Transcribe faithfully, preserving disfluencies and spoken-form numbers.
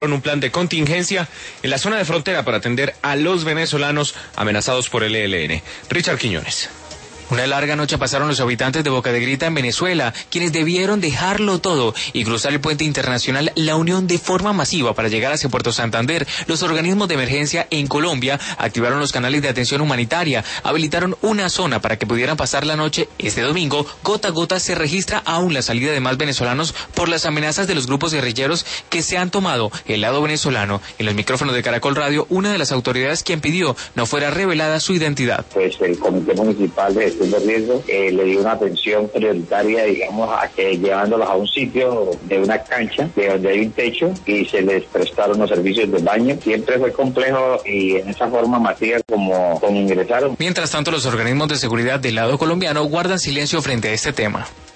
un plan de contingencia en la zona de frontera para atender a los venezolanos amenazados por el E L N. Richard Quiñones. Una larga noche pasaron los habitantes de Boca de Grita en Venezuela, quienes debieron dejarlo todo y cruzar el puente internacional La Unión de forma masiva para llegar hacia Puerto Santander. Los organismos de emergencia en Colombia activaron los canales de atención humanitaria, habilitaron una zona para que pudieran pasar la noche. Este domingo, gota a gota se registra aún la salida de más venezolanos por las amenazas de los grupos guerrilleros que se han tomado el lado venezolano. En los micrófonos de Caracol Radio, una de las autoridades quien pidió no fuera revelada su identidad. Pues el Comité Municipal de de riesgo, eh, le dio una atención prioritaria, digamos, a que llevándolos a un sitio de una cancha, de donde hay un techo, y se les prestaron los servicios de baño. Siempre fue complejo y en esa forma masiva como, como ingresaron. Mientras tanto, los organismos de seguridad del lado colombiano guardan silencio frente a este tema.